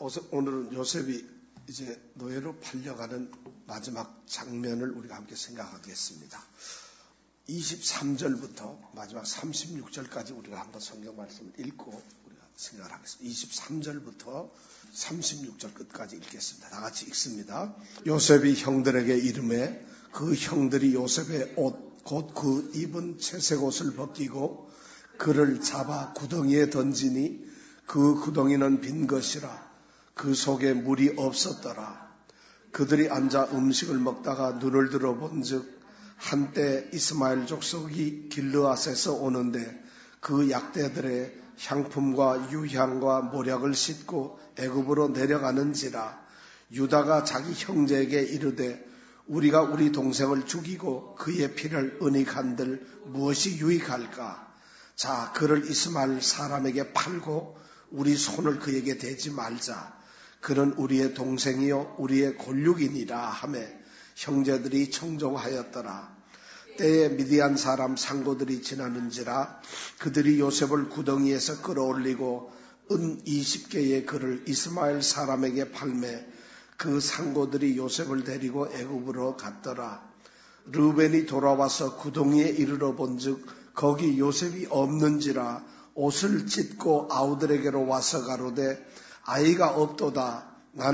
오늘은 요셉이 이제 노예로 팔려가는 마지막 장면을 우리가 함께 생각하겠습니다. 23절부터 마지막 36절까지 우리가 한번 성경 말씀을 읽고 우리가 생각을 하겠습니다. 23절부터 36절 끝까지 읽겠습니다. 다 같이 읽습니다. 요셉이 형들에게 이르매 그 형들이 요셉의 옷 곧 그 입은 채색 옷을 벗기고 그를 잡아 구덩이에 던지니 그 구덩이는 빈 것이라 그 속에 물이 없었더라. 그들이 앉아 음식을 먹다가 눈을 들어본즉 한때 이스마엘 족속이 길르앗에서 오는데 그 약대들의 향품과 유향과 모략을 싣고 애굽으로 내려가는지라. 유다가 자기 형제에게 이르되 우리가 우리 동생을 죽이고 그의 피를 은닉한들 무엇이 유익할까? 자, 그를 이스마엘 사람에게 팔고 우리 손을 그에게 대지 말자. 그는 우리의 동생이요 우리의 골육이니라 하매 형제들이 청종하였더라. 때에 미디안 사람 상고들이 지나는지라. 그들이 요셉을 구덩이에서 끌어올리고 은 20개의 그를 이스마엘 사람에게 팔매 그 상고들이 요셉을 데리고 애굽으로 갔더라. 르우벤이 돌아와서 구덩이에 이르러 본즉 거기 요셉이 없는지라. 옷을 찢고 아우들에게로 와서 가로되 아이가 없도다.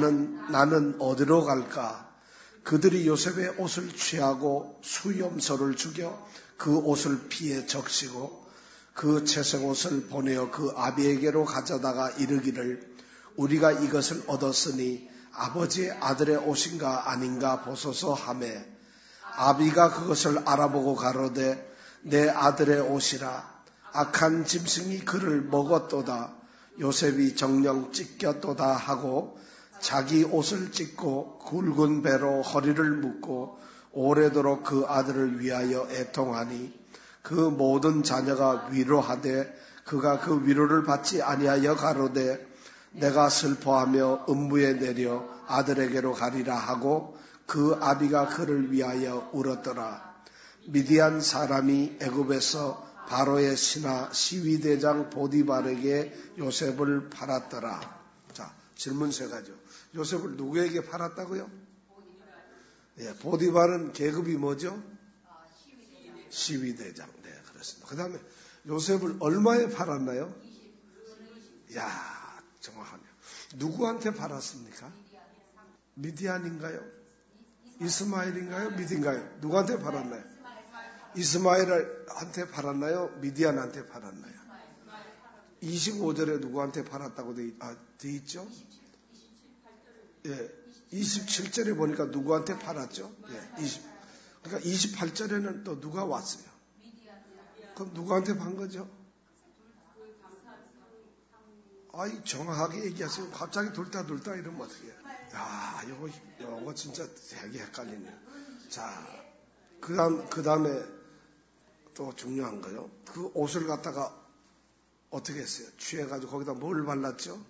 나는 어디로 갈까? 그들이 요셉의 옷을 취하고 수염소를 죽여 그 옷을 피에 적시고 그 채색 옷을 보내어 그 아비에게로 가져다가 이르기를 우리가 이것을 얻었으니 아버지의 아들의 옷인가 아닌가 보소서 하매 아비가 그것을 알아보고 가로되 내 아들의 옷이라. 악한 짐승이 그를 먹었도다. 요셉이 정령 찢겼도다 하고 자기 옷을 찢고 굵은 배로 허리를 묶고 오래도록 그 아들을 위하여 애통하니 그 모든 자녀가 위로하되 그가 그 위로를 받지 아니하여 가로되 내가 슬퍼하며 음부에 내려 아들에게로 가리라 하고 그 아비가 그를 위하여 울었더라. 미디안 사람이 애굽에서 바로의 신하 시위대장 보디발에게 요셉을 팔았더라. 자, 질문 세 가지요. 요셉을 누구에게 팔았다고요? 예, 보디발은 계급이 뭐죠? 시위대장. 네, 그렇습니다. 그 다음에 요셉을 얼마에 팔았나요? 야, 정확하네요. 누구한테 팔았습니까? 미디안인가요? 이스마엘인가요? 미디인가요? 누구한테 팔았나요? 이스마엘한테 팔았나요? 미디안한테 팔았나요? 25절에 누구한테 팔았다고 돼 있죠? 예, 27절에 보니까 누구한테 팔았죠? 예, 그러니까 28절에는 또 누가 왔어요? 그럼 누구한테 판 거죠? 아이, 정확하게 얘기하세요. 갑자기 돌다 이러면 어떡해. 야, 요거 진짜 되게 헷갈리네요. 자, 그 다음에 또 중요한 거요. 그 옷을 갖다가 어떻게 했어요? 취해가지고 거기다 뭘 발랐죠?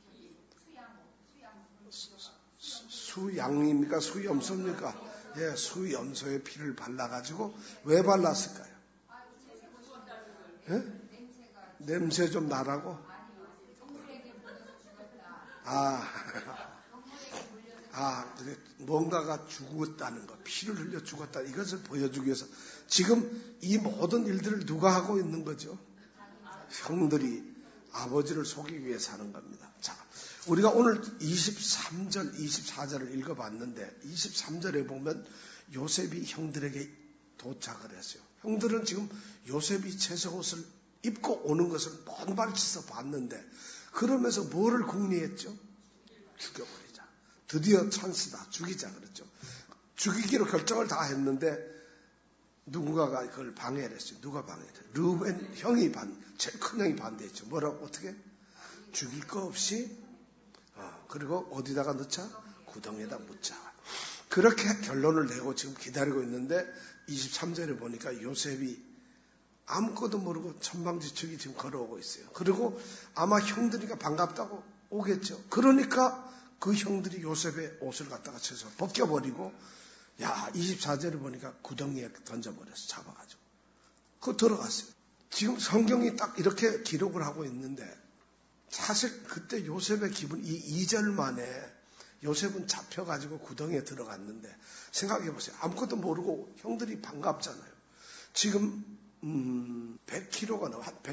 수양입니까? 수염소입니까? 예, 수염소의 피를 발라가지고 왜 발랐을까요? 예? 냄새 좀 나라고? 뭔가가 죽었다는 거, 피를 흘려 죽었다, 이것을 보여주기 위해서 지금 이 모든 일들을 누가 하고 있는 거죠? 형들이 아버지를 속이기 위해서 하는 겁니다. 자, 우리가 오늘 23절, 24절을 읽어봤는데 23절에 보면 요셉이 형들에게 도착을 했어요. 형들은 지금 요셉이 채색 옷을 입고 오는 것을 먼 발치서 봤는데 그러면서 뭐를 궁리했죠? 죽여버리자. 드디어 찬스다. 죽이자 그랬죠. 죽이기로 결정을 다 했는데 누군가가 그걸 방해를 했어요. 누가 방해했어요? 르우벤 형이 제일 큰 형이 반대했죠. 뭐라고? 어떻게? 죽일 거 없이 그리고 어디다가 넣자? 구덩이에다 묻자. 그렇게 결론을 내고 지금 기다리고 있는데 23절에 보니까 요셉이 아무것도 모르고 천방지축이 지금 걸어오고 있어요. 그리고 아마 형들이니까 반갑다고 오겠죠. 그러니까 그 형들이 요셉의 옷을 갖다가 쳐서 벗겨버리고 24절에 보니까 구덩이에 던져버려서 잡아가지고 그거 들어갔어요. 지금 성경이 딱 이렇게 기록을 하고 있는데 사실 그때 요셉의 기분, 이 2절 만에 요셉은 잡혀가지고 구덩이에 들어갔는데 생각해 보세요. 아무것도 모르고 형들이 반갑잖아요. 지금 100km가 넘어 한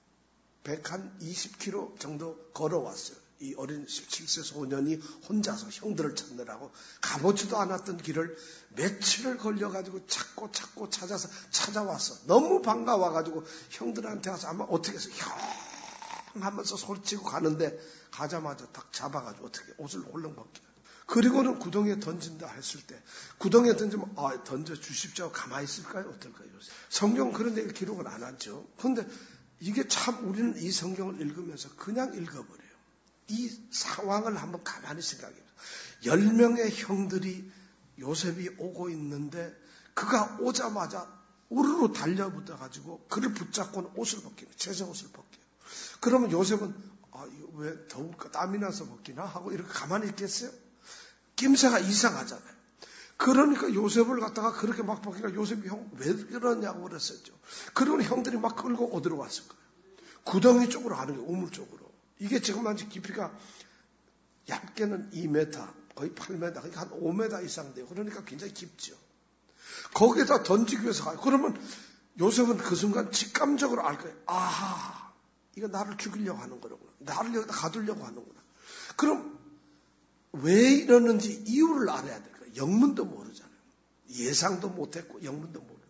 120km 정도 걸어왔어요. 이 어린 17세 소년이 혼자서 형들을 찾느라고 가보지도 않았던 길을 며칠을 걸려가지고 찾고 찾아서 찾아왔어. 너무 반가워가지고 형들한테 와서 아마 어떻게 해서 형 하면서 소리치고 가는데 가자마자 딱 잡아가지고 어떻게 옷을 홀렁 벗겨. 그리고는 구덩이에 던진다 했을 때 구덩이에 던지면 던져 주십시오. 가만히 있을까요? 어떨까요? 성경 그런 데 기록을 안 하죠. 그런데 이게 참 우리는 이 성경을 읽으면서 그냥 읽어버려요. 이 상황을 한번 가만히 생각해요. 10명의 형들이 요셉이 오고 있는데 그가 오자마자 우르르 달려붙어가지고 그를 붙잡고는 옷을 벗기는 제사 옷을 벗겨요. 그러면 요셉은 이거 왜 더울까 땀이 나서 벗기나 하고 이렇게 가만히 있겠어요? 낌새가 이상하잖아요. 그러니까 요셉을 갖다가 그렇게 막 벗기니까 요셉이 형 왜 그러냐고 그랬었죠. 그러면 형들이 막 끌고 어디로 왔을 거예요. 구덩이 쪽으로 가는 거예요. 우물 쪽으로. 이게 지금 아직 깊이가 얇게는 2m, 거의 8m, 거의 한 5m 이상 돼요. 그러니까 굉장히 깊죠. 거기에다 던지기 위해서 가요. 그러면 요셉은 그 순간 직감적으로 알 거예요. 아하, 이거 나를 죽이려고 하는 거구나. 나를 여기다 가두려고 하는구나. 그럼 왜 이러는지 이유를 알아야 될 거예요. 영문도 모르잖아요. 예상도 못했고 영문도 모르는데.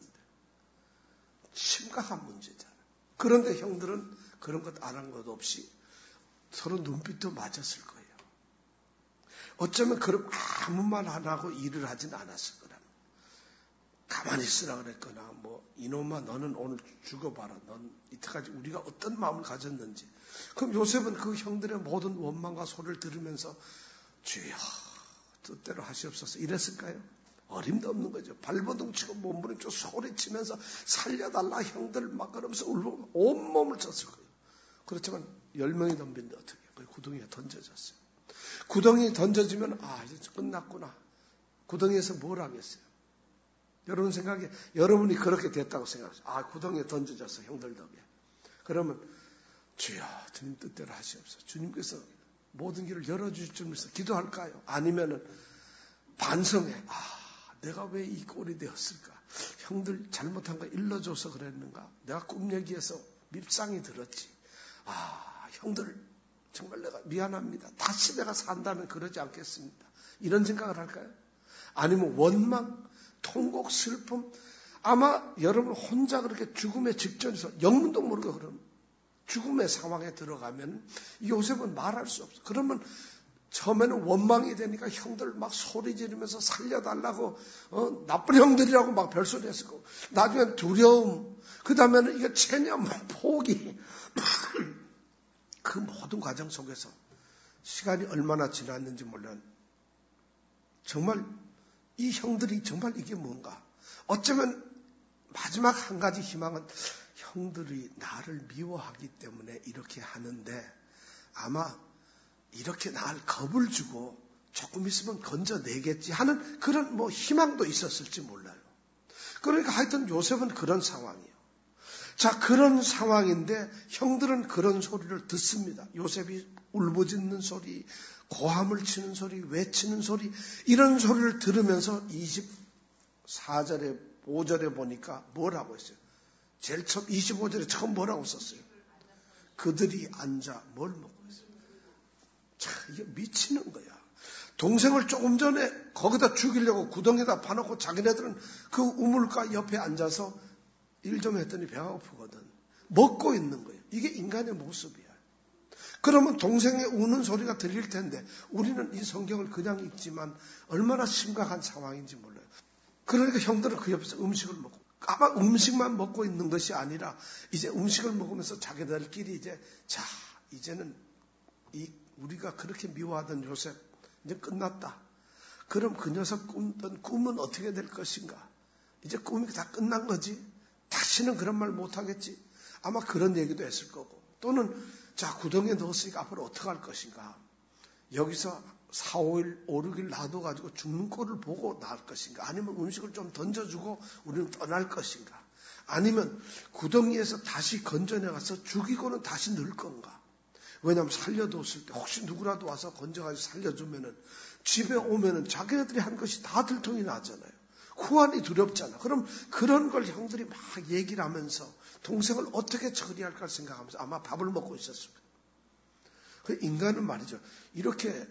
심각한 문제잖아요. 그런데 형들은 그런 것 안 한 것 없이 서로 눈빛도 맞았을 거예요. 어쩌면 그럼 아무 말 안 하고 일을 하진 않았을 거라. 가만히 있으라 그랬거나 이놈아 너는 오늘 죽어봐라. 넌 이때까지 우리가 어떤 마음을 가졌는지. 그럼 요셉은 그 형들의 모든 원망과 소리를 들으면서 주여 뜻대로 하시옵소서 이랬을까요? 어림도 없는 거죠. 발버둥 치고 몸부림치고 소리치면서 살려달라 형들 막 그러면서 울고 온몸을 쳤을 거예요. 그렇지만 10명이 덤빈데 어떻게 해요? 그 구덩이에 던져졌어요. 구덩이에 던져지면 이제 끝났구나. 구덩이에서 뭘 하겠어요? 여러분 생각에 여러분이 그렇게 됐다고 생각하세요. 구덩이에 던져졌어 형들 덕에. 그러면 주여 주님 뜻대로 하시옵소서. 주님께서 모든 길을 열어주실 줄 믿어서 기도할까요? 아니면은 반성해. 내가 왜 이 꼴이 되었을까? 형들 잘못한 거 일러줘서 그랬는가? 내가 꿈 얘기해서 밉상이 들었지. 형들 정말 내가 미안합니다. 다시 내가 산다면 그러지 않겠습니다. 이런 생각을 할까요? 아니면 원망, 통곡, 슬픔. 아마 여러분 혼자 그렇게 죽음의 직전에서 영문도 모르고 그러면 죽음의 상황에 들어가면 요셉은 말할 수 없어. 그러면 처음에는 원망이 되니까 형들 막 소리 지르면서 살려달라고 나쁜 형들이라고 막 별소리 했을 거고 나중엔 두려움 그 다음에는 이게 체념, 포기 그 모든 과정 속에서 시간이 얼마나 지났는지 몰라요. 정말 이 형들이 정말 이게 뭔가 어쩌면 마지막 한 가지 희망은 형들이 나를 미워하기 때문에 이렇게 하는데 아마 이렇게 날 겁을 주고 조금 있으면 건져내겠지 하는 그런 희망도 있었을지 몰라요. 그러니까 하여튼 요셉은 그런 상황이에요. 자, 그런 상황인데 형들은 그런 소리를 듣습니다. 요셉이 울부짖는 소리, 고함을 치는 소리, 외치는 소리 이런 소리를 들으면서 24절에 5절에 보니까 뭐라고 했어요? 제일 처음 25절에 처음 뭐라고 썼어요? 그들이 앉아 뭘 먹고 있어요? 참 이게 미치는 거야. 동생을 조금 전에 거기다 죽이려고 구덩이에다 파놓고 자기네들은 그 우물가 옆에 앉아서 일 좀 했더니 배가 고프거든. 먹고 있는 거예요. 이게 인간의 모습이야. 그러면 동생의 우는 소리가 들릴 텐데 우리는 이 성경을 그냥 읽지만 얼마나 심각한 상황인지 몰라요. 그러니까 형들은 그 옆에서 음식을 먹고 아마 음식만 먹고 있는 것이 아니라 이제 음식을 먹으면서 자기들끼리 이제는 우리가 그렇게 미워하던 요셉 이제 끝났다. 그럼 그 녀석 꾼던 꿈은 어떻게 될 것인가? 이제 꿈이 다 끝난 거지. 다시는 그런 말 못하겠지. 아마 그런 얘기도 했을 거고. 또는 구덩이에 넣었으니까 앞으로 어떻게 할 것인가. 여기서 4, 5일, 5, 6일 놔둬가지고 죽는 꼴을 보고 나을 것인가. 아니면 음식을 좀 던져주고 우리는 떠날 것인가. 아니면 구덩이에서 다시 건져내가서 죽이고는 다시 넣을 건가. 왜냐하면 살려뒀을 때 혹시 누구라도 와서 건져가지고 살려주면은 집에 오면은 자기네들이 한 것이 다 들통이 나잖아요. 후환이 두렵잖아. 그럼 그런 걸 형들이 막 얘기를 하면서 동생을 어떻게 처리할까 생각하면서 아마 밥을 먹고 있었을 거예요. 그 인간은 말이죠. 이렇게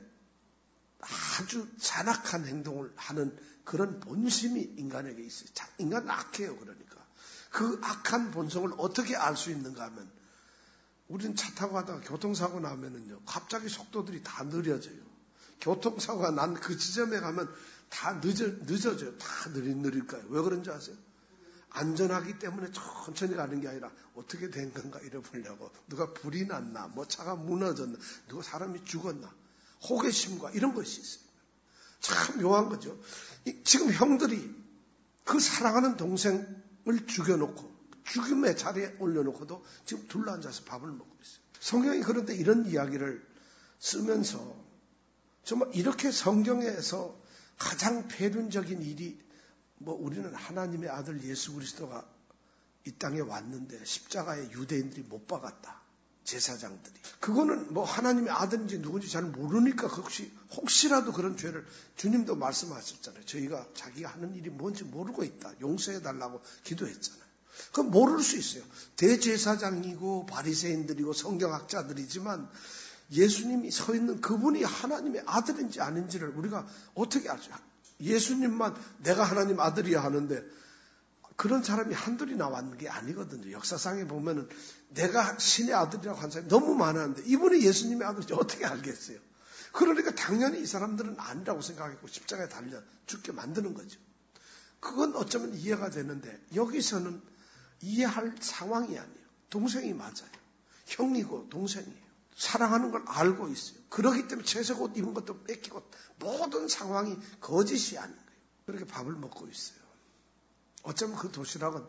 아주 잔악한 행동을 하는 그런 본심이 인간에게 있어요. 인간은 악해요. 그러니까. 그 악한 본성을 어떻게 알 수 있는가 하면 우리는 차 타고 가다가 교통사고 나면은요. 갑자기 속도들이 다 느려져요. 교통사고가 난 그 지점에 가면 다 늦어져요. 다 느릴 거예요. 왜 그런지 아세요? 안전하기 때문에 천천히 가는 게 아니라 어떻게 된 건가 잃어보려고. 누가 불이 났나, 뭐 차가 무너졌나, 누가 사람이 죽었나, 호기심과 이런 것이 있어요. 참 묘한 거죠. 지금 형들이 그 사랑하는 동생을 죽여놓고 죽음의 자리에 올려놓고도 지금 둘러앉아서 밥을 먹고 있어요. 성경이 그런데 이런 이야기를 쓰면서 정말 이렇게 성경에서 가장 패륜적인 일이 뭐 우리는 하나님의 아들 예수 그리스도가 이 땅에 왔는데 십자가에 유대인들이 못 박았다. 제사장들이. 그거는 뭐 하나님의 아들인지 누군지 잘 모르니까 혹시라도 그런 죄를 주님도 말씀하셨잖아요. 저희가 자기가 하는 일이 뭔지 모르고 있다. 용서해달라고 기도했잖아요. 그건 모를 수 있어요. 대제사장이고 바리새인들이고 성경학자들이지만 예수님이 서 있는 그분이 하나님의 아들인지 아닌지를 우리가 어떻게 알죠? 예수님만 내가 하나님 아들이야 하는데 그런 사람이 한둘이 나왔는 게 아니거든요. 역사상에 보면은 내가 신의 아들이라고 한 사람이 너무 많았는데 이분이 예수님의 아들인지 어떻게 알겠어요? 그러니까 당연히 이 사람들은 아니라고 생각했고 십자가에 달려 죽게 만드는 거죠. 그건 어쩌면 이해가 되는데 여기서는 이해할 상황이 아니에요. 동생이 맞아요. 형이고 동생이에요. 사랑하는 걸 알고 있어요. 그렇기 때문에 채색 옷 입은 것도 뺏기고 모든 상황이 거짓이 아닌 거예요. 그렇게 밥을 먹고 있어요. 어쩌면 그 도시락은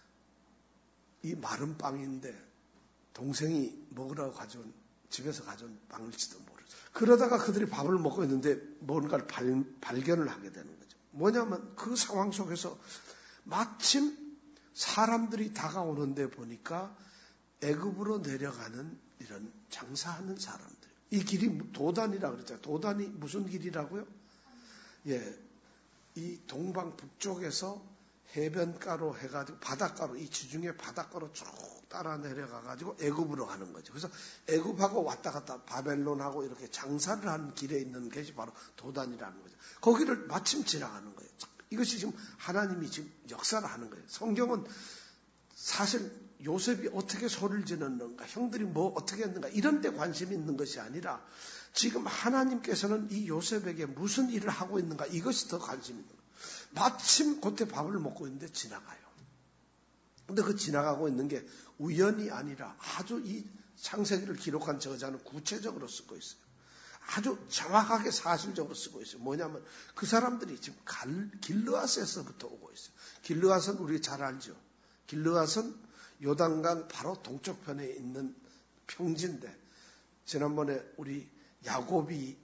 이 마른 빵인데 동생이 먹으라고 집에서 가져온 빵일지도 모르죠. 그러다가 그들이 밥을 먹고 있는데 뭔가를 발견을 하게 되는 거죠. 뭐냐면 그 상황 속에서 마침 사람들이 다가오는데 보니까 애굽으로 내려가는 이런 장사하는 사람들. 이 길이 도단이라고 그랬잖아요. 도단이 무슨 길이라고요? 예, 이 동방 북쪽에서 해변가로 해가지고 바닷가로 이 지중해 바닷가로 쭉 따라 내려가가지고 애굽으로 가는 거죠. 그래서 애굽하고 왔다 갔다 바벨론하고 이렇게 장사를 하는 길에 있는 것이 바로 도단이라는 거죠. 거기를 마침 지나가는 거예요. 이것이 지금 하나님이 지금 역사를 하는 거예요. 성경은 사실 요셉이 어떻게 소리를 지르는가, 형들이 뭐 어떻게 했는가 이런 데 관심이 있는 것이 아니라 지금 하나님께서는 이 요셉에게 무슨 일을 하고 있는가 이것이 더 관심이 있는 거예요. 마침 그때 밥을 먹고 있는데 지나가요. 근데 그 지나가고 있는 게 우연이 아니라 아주 이 창세기를 기록한 저자는 구체적으로 쓰고 있어요. 아주 정확하게 사실적으로 쓰고 있어요. 뭐냐면 그 사람들이 지금 길르앗에서부터 오고 있어요. 길르앗은 우리 잘 알죠. 길르앗은 요단강 바로 동쪽편에 있는 평지인데 지난번에 우리 야곱이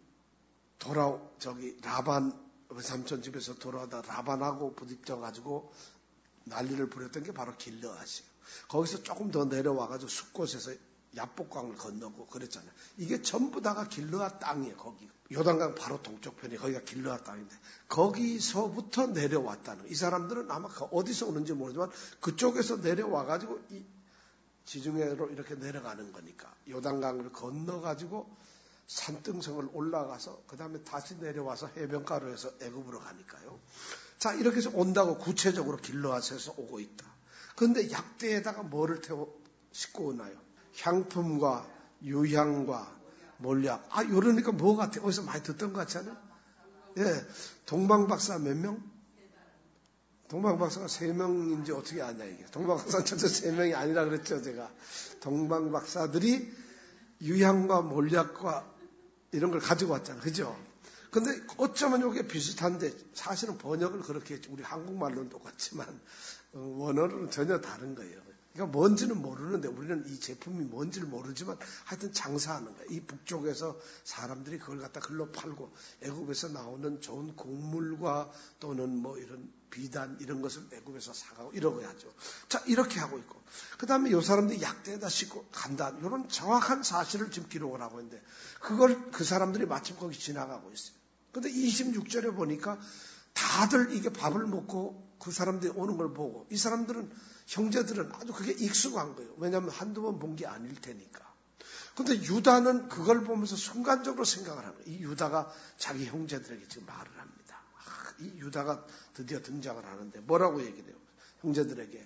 라반 삼촌 집에서 돌아오다 라반하고 부딪혀가지고 난리를 부렸던 게 바로 길르앗이에요. 거기서 조금 더 내려와가지고 숲곳에서 야복강을 건너고 그랬잖아요. 이게 전부 다가 길르앗 땅이에요. 거기 요단강 바로 동쪽편이 거기가 길르앗 땅인데 거기서부터 내려왔다는 거예요. 이 사람들은 아마 어디서 오는지 모르지만 그쪽에서 내려와가지고 이 지중해로 이렇게 내려가는 거니까 요단강을 건너가지고 산등성을 올라가서 그 다음에 다시 내려와서 해변가로 해서 애굽으로 가니까요. 자, 이렇게 해서 온다고 구체적으로 길르앗에서 오고 있다. 그런데 약대에다가 뭐를 싣고 오나요? 향품과 유향과 몰약. 이러니까 뭐 같아요? 어디서 많이 듣던 것 같잖아요? 예. 동방박사 몇 명? 동방박사가 3명인지 어떻게 아냐, 이게. 동방박사는 전체 3명이 아니라 그랬죠, 제가. 동방박사들이 유향과 몰약과 이런 걸 가지고 왔잖아요. 그죠? 근데 어쩌면 이게 비슷한데 사실은 번역을 그렇게 했죠. 우리 한국말로는 똑같지만 원어로는 전혀 다른 거예요. 그러니까 뭔지는 모르는데 우리는 이 제품이 뭔지를 모르지만 하여튼 장사하는 거예요. 이 북쪽에서 사람들이 그걸 갖다 글로 팔고 애굽에서 나오는 좋은 곡물과 또는 뭐 이런 비단 이런 것을 애굽에서 사가고 이러고 하죠. 자, 이렇게 하고 있고, 그 다음에 이 사람들이 약대에다 싣고 간다. 이런 정확한 사실을 지금 기록을 하고 있는데, 그걸 그 사람들이 마침 거기 지나가고 있어요. 근데 26절에 보니까 다들 이게 밥을 먹고 그 사람들이 오는 걸 보고, 이 사람들은, 형제들은 아주 그게 익숙한 거예요. 왜냐하면 한두 번 본 게 아닐 테니까. 근데 유다는 그걸 보면서 순간적으로 생각을 하는 거예요. 이 유다가 자기 형제들에게 지금 말을 합니다. 이 유다가 드디어 등장을 하는데 뭐라고 얘기를 해요? 형제들에게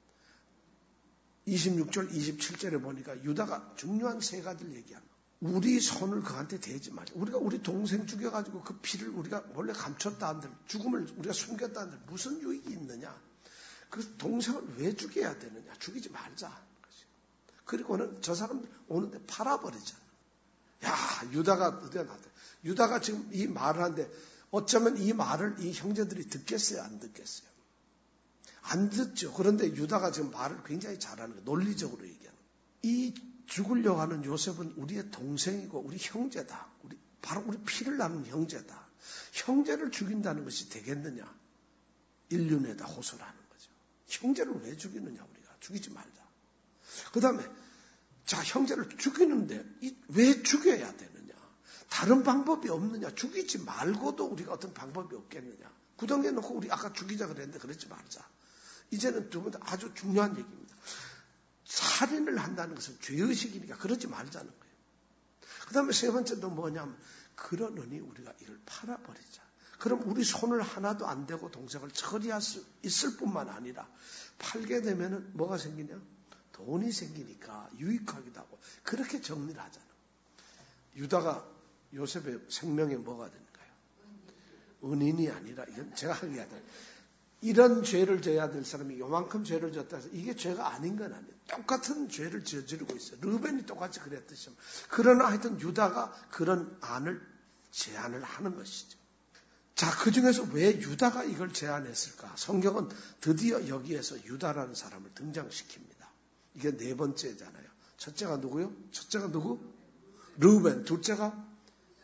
26절 27절에 보니까 유다가 중요한 세 가지를 얘기합니다. 우리 손을 그한테 대지 말자. 우리가 우리 동생 죽여가지고 그 피를 우리가 원래 감췄다 한들, 죽음을 우리가 숨겼다 한들 무슨 유익이 있느냐. 그 동생을 왜 죽여야 되느냐. 죽이지 말자. 그리고는 저 사람들 오는데 팔아버리자. 야, 유다가 드디어 나왔다. 유다가 지금 이 말을 하는데 어쩌면 이 말을 이 형제들이 듣겠어요? 안 듣겠어요? 안 듣죠. 그런데 유다가 지금 말을 굉장히 잘하는 거예요. 논리적으로 얘기하는 거예요. 이 죽으려고 하는 요셉은 우리의 동생이고 우리 형제다. 바로 우리 피를 나눈 형제다. 형제를 죽인다는 것이 되겠느냐? 인륜에다 호소를 하는 거죠. 형제를 왜 죽이느냐 우리가. 죽이지 말자. 그 다음에 자, 형제를 죽이는데 왜 죽여야 되느냐? 다른 방법이 없느냐? 죽이지 말고도 우리가 어떤 방법이 없겠느냐? 구덩이에 놓고 우리 아까 죽이자 그랬는데 그러지 말자. 이제는 두 번 아주 중요한 얘기입니다. 살인을 한다는 것은 죄의식이니까 그러지 말자는 거예요. 그 다음에 세 번째도 뭐냐면 그러느니 우리가 이를 팔아버리자. 그럼 우리 손을 하나도 안 대고 동생을 처리할 수 있을 뿐만 아니라 팔게 되면은 뭐가 생기냐? 돈이 생기니까 유익하기도 하고 그렇게 정리를 하잖아. 유다가 요셉의 생명에 뭐가 되는가요? 은인이 아니라 이건 제가 하기하다. 이런 죄를 져야 될 사람이 요만큼 죄를 졌다 해서 이게 죄가 아닌 건 아니에요. 똑같은 죄를 저지르고 있어요. 르벤이 똑같이 그랬듯이. 그러나 하여튼 유다가 그런 제안을 하는 것이죠. 자, 그 중에서 왜 유다가 이걸 제안했을까? 성경은 드디어 여기에서 유다라는 사람을 등장시킵니다. 이게 네 번째잖아요. 첫째가 누구요? 첫째가 누구? 르벤. 둘째가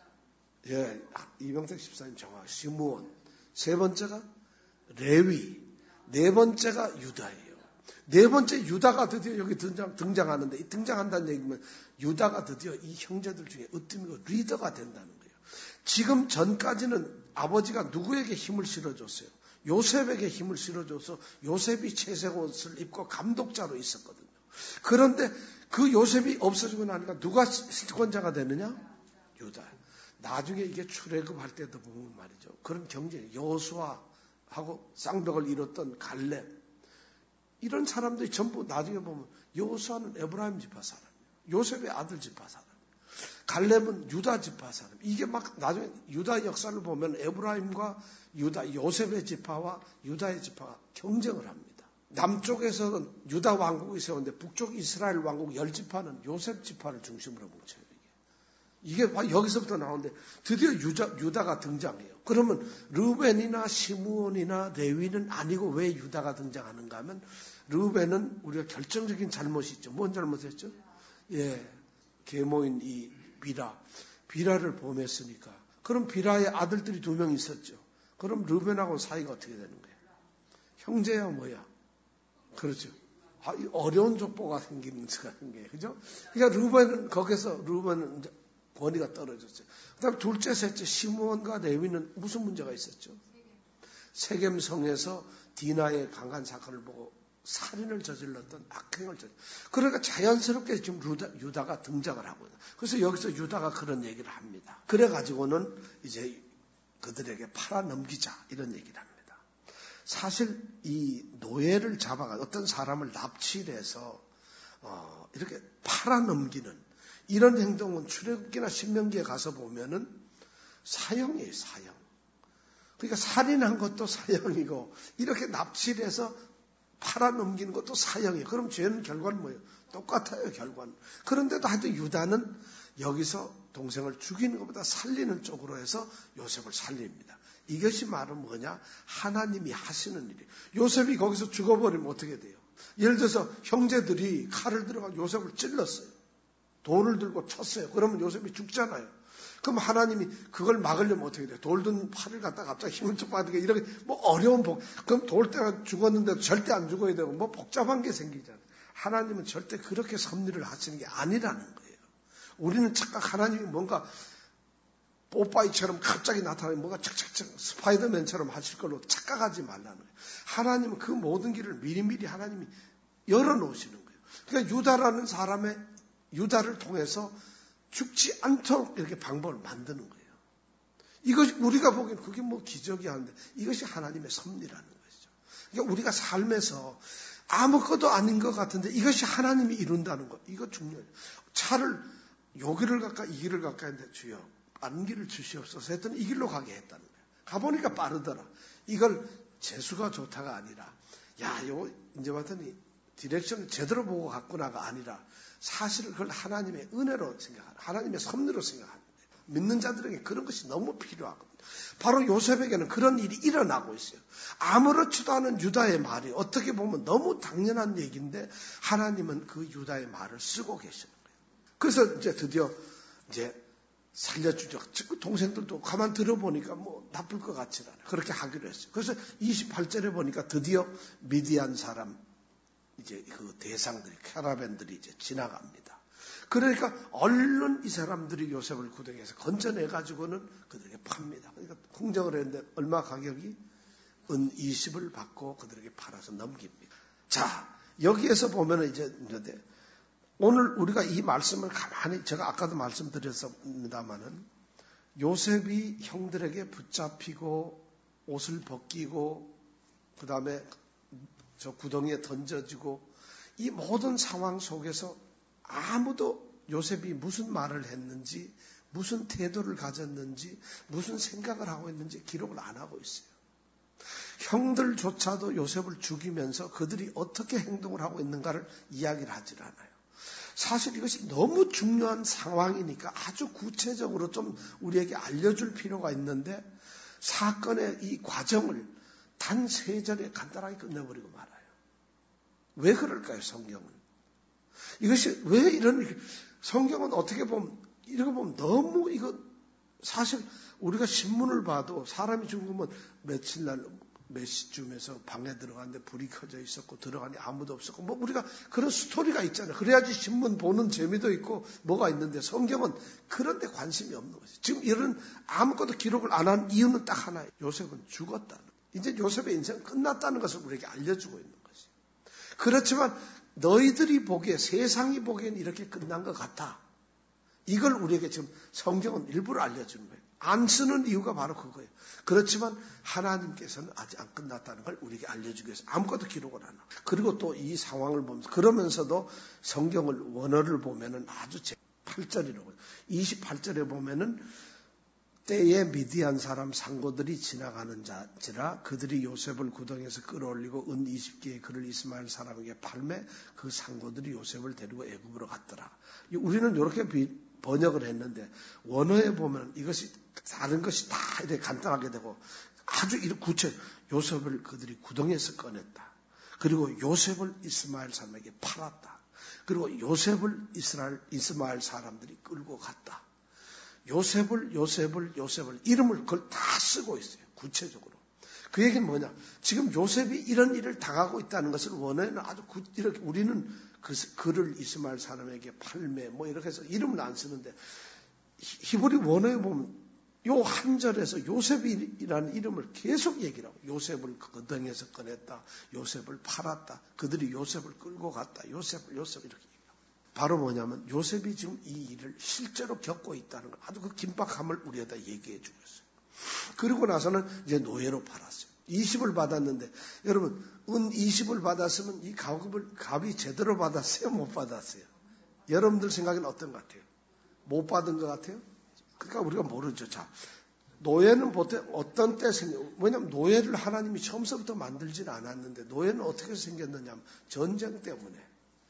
이명택 집사님 정확 시므온. 세 번째가 레위. 네 번째가 유다예요. 네 번째 유다가 드디어 여기 등장하는데 이 등장한다는 얘기면 유다가 드디어 이 형제들 중에 으뜸이고 리더가 된다는 거예요. 지금 전까지는 아버지가 누구에게 힘을 실어줬어요? 요셉에게 힘을 실어줘서 요셉이 채색 옷을 입고 감독자로 있었거든요. 그런데 그 요셉이 없어지고 나니까 누가 실권자가 되느냐? 유다. 나중에 이게 출애굽할 때도 보면 말이죠. 그런 경쟁, 여호수아하고 쌍벽을 이뤘던 갈렙. 이런 사람들이 전부 나중에 보면 여호수아는 에브라임 지파 사람이에요. 요셉의 아들 지파 사람. 갈렙은 유다 지파 사람. 이게 막 나중에 유다 역사를 보면 에브라임과 유다, 요셉의 지파와 유다의 지파가 경쟁을 합니다. 남쪽에서는 유다 왕국이 세웠는데 북쪽 이스라엘 왕국 10지파는 요셉 지파를 중심으로 뭉쳐요. 이게 여기서부터 나오는데 드디어 유다가 등장해요. 그러면 르벤이나 시므온이나 레위는 아니고 왜 유다가 등장하는가 하면 르벤은 우리가 결정적인 잘못이 있죠. 뭔 잘못했죠? 계모인 이 비라를 범했으니까. 그럼 비라의 아들들이 2명 있었죠. 그럼 르벤하고 사이가 어떻게 되는 거예요? 형제야 뭐야? 그렇죠. 어려운 족보가 생기는 게 그죠? 그러니까 르벤은 권위가 떨어졌어요. 그 다음에 둘째, 셋째, 시므온과 레위는 무슨 문제가 있었죠? 세겜 성에서 디나의 강한 사건을 보고 살인을 저질렀던 악행을 그러니까 자연스럽게 지금 유다가 등장을 하고 있어요. 그래서 여기서 유다가 그런 얘기를 합니다. 그래가지고는 이제 그들에게 팔아넘기자 이런 얘기를 합니다. 사실 이 노예를 잡아가 어떤 사람을 납치를 해서 이렇게 팔아넘기는 이런 행동은 출애굽기나 신명기에 가서 보면은 사형이에요, 사형. 그러니까 살인한 것도 사형이고 이렇게 납치를 해서 팔아넘기는 것도 사형이에요. 그럼 죄는 결과는 뭐예요? 똑같아요, 결과는. 그런데도 하여튼 유다는 여기서 동생을 죽이는 것보다 살리는 쪽으로 해서 요셉을 살립니다. 이것이 말은 뭐냐? 하나님이 하시는 일이에요. 요셉이 거기서 죽어버리면 어떻게 돼요? 예를 들어서 형제들이 칼을 들어가 요셉을 찔렀어요. 돌을 들고 쳤어요. 그러면 요셉이 죽잖아요. 그럼 하나님이 그걸 막으려면 어떻게 돼요? 돌 든 팔을 갖다가 갑자기 힘을 쭉 받으니까 이렇게 뭐 어려운 그럼 돌 때가 죽었는데도 절대 안 죽어야 되고 뭐 복잡한 게 생기잖아요. 하나님은 절대 그렇게 섭리를 하시는 게 아니라는 거예요. 우리는 착각 하나님이 뭔가 뽀빠이처럼 갑자기 나타나면 뭔가 착착착 스파이더맨처럼 하실 걸로 착각하지 말라는 거예요. 하나님은 그 모든 길을 미리미리 하나님이 열어놓으시는 거예요. 그러니까 유다라는 사람의 유다를 통해서 죽지 않도록 이렇게 방법을 만드는 거예요. 이것이 우리가 보기엔 그게 뭐 기적이 하는데 이것이 하나님의 섭리라는 것이죠. 그러니까 우리가 삶에서 아무것도 아닌 것 같은데 이것이 하나님이 이룬다는 것. 이거 중요해요. 차를 요 길을 갈까 이 길을 갈까 했는데 주여 빠른 길을 주시옵소서 했더니 이 길로 가게 했다는 거예요. 가보니까 빠르더라. 이걸 재수가 좋다가 아니라 요 이제 봤더니 디렉션을 제대로 보고 갔구나가 아니라 사실은 그걸 하나님의 은혜로 생각하는 하나님의 섭리로 생각하는 거예요. 믿는 자들에게 그런 것이 너무 필요하거든요. 바로 요셉에게는 그런 일이 일어나고 있어요. 아무렇지도 않은 유다의 말이 어떻게 보면 너무 당연한 얘기인데 하나님은 그 유다의 말을 쓰고 계시는 거예요. 그래서 이제 드디어 이제 살려주죠. 동생들도 가만 들어보니까 뭐 나쁠 것 같지 않아요. 그렇게 하기로 했어요. 그래서 28절에 보니까 드디어 미디안 사람 이제 그 대상들이 캐라벤들이 이제 지나갑니다. 그러니까 얼른 이 사람들이 요셉을 구덩이에서 건져내 가지고는 그들에게 팝니다. 그러니까 공정을 했는데 얼마 가격이 은 20을 받고 그들에게 팔아서 넘깁니다. 자, 여기에서 보면은 이제 오늘 우리가 이 말씀을 가만히 제가 아까도 말씀드렸습니다마는 요셉이 형들에게 붙잡히고 옷을 벗기고 그다음에 저 구덩이에 던져지고 이 모든 상황 속에서 아무도 요셉이 무슨 말을 했는지 무슨 태도를 가졌는지 무슨 생각을 하고 있는지 기록을 안 하고 있어요. 형들조차도 요셉을 죽이면서 그들이 어떻게 행동을 하고 있는가를 이야기를 하질 않아요. 사실 이것이 너무 중요한 상황이니까 아주 구체적으로 좀 우리에게 알려줄 필요가 있는데 사건의 이 과정을 단 3절에 간단하게 끝내버리고 말아요. 왜 그럴까요, 성경은? 이것이 왜 성경은 어떻게 보면, 이렇게 보면 너무 사실 우리가 신문을 봐도 사람이 죽으면 며칠 날, 몇 시쯤에서 방에 들어갔는데 불이 켜져 있었고 들어가니 아무도 없었고 뭐 우리가 그런 스토리가 있잖아요. 그래야지 신문 보는 재미도 있고 뭐가 있는데 성경은 그런 데 관심이 없는 거죠. 지금 이런 아무것도 기록을 안 한 이유는 딱 하나예요. 요셉은 죽었다는 거예요. 이제 요셉의 인생은 끝났다는 것을 우리에게 알려주고 있는 거죠. 그렇지만 너희들이 보기에 세상이 보기엔 이렇게 끝난 것 같아. 이걸 우리에게 지금 성경은 일부러 알려주는 거예요. 안 쓰는 이유가 바로 그거예요. 그렇지만 하나님께서는 아직 안 끝났다는 걸 우리에게 알려주기 위해서 아무것도 기록을 안 하고 그리고 또 이 상황을 보면서 그러면서도 성경을 원어를 보면은 아주 8절이라고요. 28절에 보면은 때에 미디안 사람 상고들이 지나가는 자지라 그들이 요셉을 구덩이에서 끌어올리고 은 20개의 그를 이스마엘 사람에게 팔매 그 상고들이 요셉을 데리고 애굽으로 갔더라. 우리는 이렇게 번역을 했는데 원어에 보면 이것이 다른 것이 다 이렇게 간단하게 되고 아주 구체 요셉을 그들이 구덩이에서 꺼냈다. 그리고 요셉을 이스마엘 사람에게 팔았다. 그리고 요셉을 이스마엘 사람들이 끌고 갔다. 요셉을 이름을 그걸 다 쓰고 있어요. 구체적으로. 그 얘기는 뭐냐? 지금 요셉이 이런 일을 당하고 있다는 것을 원어에는 아주 이렇게 우리는 그를 이스마엘 사람에게 팔매 뭐 이렇게 해서 이름을 안 쓰는데 히브리 원어에 보면 요 한 절에서 요셉이라는 이름을 계속 얘기를 하고 요셉을 구덩이에서 꺼냈다. 요셉을 팔았다. 그들이 요셉을 끌고 갔다. 요셉 이렇게 얘기하고. 바로 뭐냐면 요셉이 지금 이 일을 실제로 겪고 있다는 걸 아주 그 긴박함을 우리에다 얘기해 주고 있어요. 그리고 나서는 이제 노예로 팔았어요. 20을 받았는데 여러분 은 20을 받았으면 이 값이 제대로 받았어요? 못 받았어요? 여러분들 생각엔 어떤 것 같아요? 못 받은 것 같아요? 그러니까 우리가 모르죠. 자, 노예는 보통 어떤 때 왜냐하면 노예를 하나님이 처음부터 만들지는 않았는데 노예는 어떻게 생겼느냐 하면 전쟁 때문에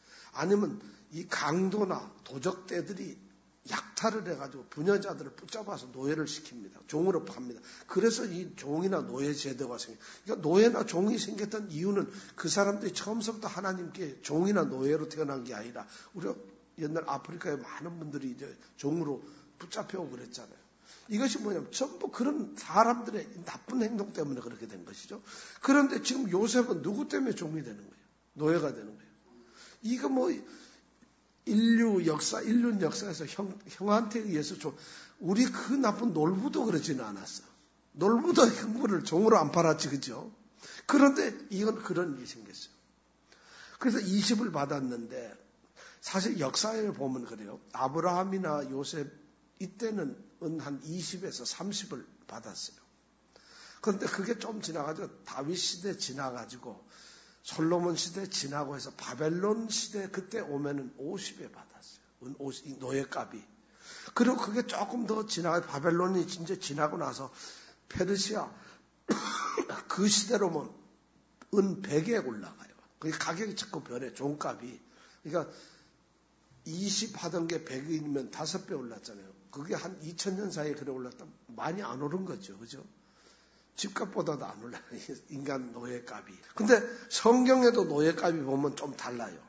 아니면 이 강도나 도적대들이 약탈을 해가지고 부녀자들을 붙잡아서 노예를 시킵니다. 종으로 팝니다. 그래서 이 종이나 노예 제도가 생겨요. 그러니까 노예나 종이 생겼던 이유는 그 사람들이 처음부터 하나님께 종이나 노예로 태어난 게 아니라 우리가 옛날 아프리카에 많은 분들이 이제 종으로 붙잡혀오고 그랬잖아요. 이것이 뭐냐면 전부 그런 사람들의 나쁜 행동 때문에 그렇게 된 것이죠. 그런데 지금 요셉은 누구 때문에 종이 되는 거예요? 노예가 되는 거예요. 이거 뭐 인류 역사에서 형한테 의해서 우리 그 나쁜 놀부도 그러지는 않았어. 놀부도 형부를 종으로 안 팔았지, 그죠? 그런데 이건 그런 일이 생겼어요. 그래서 20을 받았는데 사실 역사에 보면 그래요. 아브라함이나 요셉 이때는 한 20에서 30을 받았어요. 그런데 그게 좀 지나가지고 다윗 시대 지나가지고 솔로몬 시대 지나고 해서 바벨론 시대 그때 오면은 50에 받았어요. 노예값이. 그리고 그게 조금 더 지나가 바벨론이 진짜 지나고 나서 페르시아 그 시대로 보면 은 100에 올라가요. 그 가격이 자꾸 변해. 종값이. 그러니까 20 하던 게 100이면 5배 올랐잖아요. 그게 한 2000년 사이에 그래 올랐다면 많이 안 오른 거죠. 그죠? 집값보다도 안 올라요. 인간 노예값이. 근데 성경에도 노예값이 보면 좀 달라요.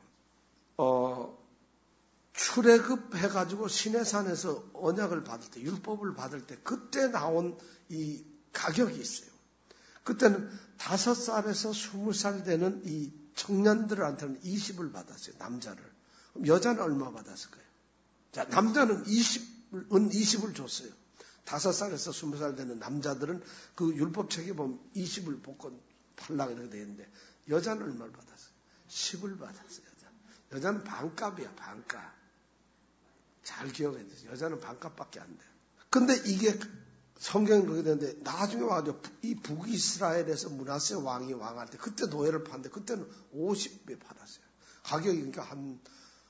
출애굽 해가지고 시내산에서 언약을 받을 때, 율법을 받을 때 그때 나온 이 가격이 있어요. 그때는 5살에서 20살 되는 이 청년들한테는 20을 받았어요. 남자를. 그럼 여자는 얼마 받았을까요? 자, 남자는 20을 줬어요. 5살에서 20살 되는 남자들은 그 율법책에 보면 20을 복권 팔라고 이렇게 되어 있는데 여자는 얼마를 받았어요? 10을 받았어요. 여자는 반값이야, 반값. 잘 기억해야 돼요. 여자는 반값밖에 안 돼요. 근데 이게 성경이 그렇게 되는데 나중에 와가지고 이 북이스라엘에서 므낫세 왕이 왕할 때 그때 노예를 파는데 그때는 50배 팔았어요. 가격이 그러니까 한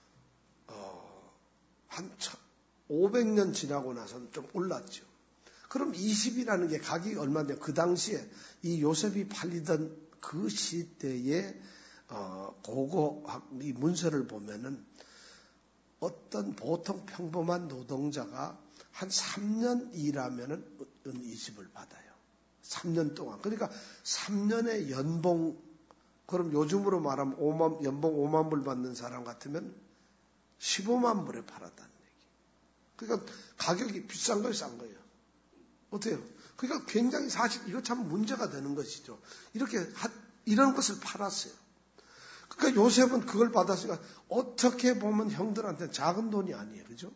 500년 지나고 나서는 좀 올랐죠. 그럼 20이라는 게 가격이 얼마인데 그 당시에 이 요셉이 팔리던 그 시대의 고고 이 문서를 보면은 어떤 보통 평범한 노동자가 한 3년 일하면은 은 20을 받아요. 3년 동안. 그러니까 3년의 연봉, 그럼 요즘으로 말하면 연봉 5만 불 받는 사람 같으면 15만 불에 팔았다는 얘기. 그러니까 가격이 비싼 거예요, 싼 거예요? 어때요? 그러니까 굉장히 사실 이거 참 문제가 되는 것이죠. 이런 것을 팔았어요. 그러니까 요셉은 그걸 받았으니까 어떻게 보면 형들한테 작은 돈이 아니에요. 그죠?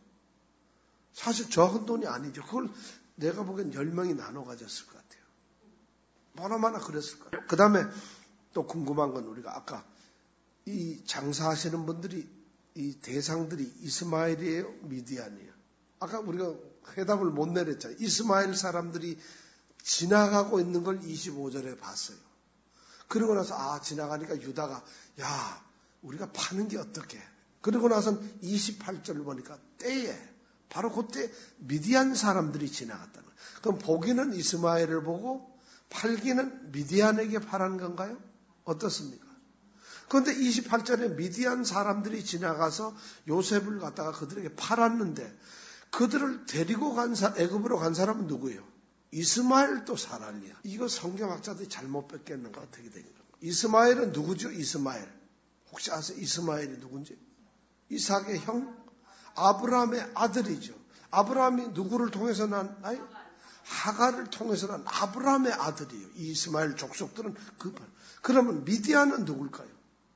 사실 적은 돈이 아니죠. 그걸 내가 보기엔 10명이 나눠 가졌을 것 같아요. 뭐나마나 그랬을 거예요. 그 다음에 또 궁금한 건 우리가 아까 이 장사하시는 분들이 이 대상들이 이스마엘이에요? 미디안이에요? 아까 우리가 해답을 못 내렸잖아요. 이스마엘 사람들이 지나가고 있는 걸 25절에 봤어요. 그러고 나서 지나가니까 유다가 우리가 파는 게 어떻게? 그러고 나서는 28절을 보니까 때에 바로 그때 미디안 사람들이 지나갔다는 거예요. 그럼 보기는 이스마엘을 보고 팔기는 미디안에게 파라는 건가요? 어떻습니까? 그런데 28절에 미디안 사람들이 지나가서 요셉을 갖다가 그들에게 팔았는데 그들을 데리고 애굽으로 간 사람은 누구예요? 이스마엘도 사람이야. 이거 성경학자들이 잘못 뺏겼는가 어떻게 된 거예요? 이스마엘은 누구죠? 이스마엘. 혹시 아세요? 이스마엘이 누군지? 이삭의 형? 아브라함의 아들이죠. 아브라함이 누구를 통해서 나요? 하갈을 통해서 난 아브라함의 아들이에요. 이 이스마엘 족속들은 그러면 미디안은 누굴까요?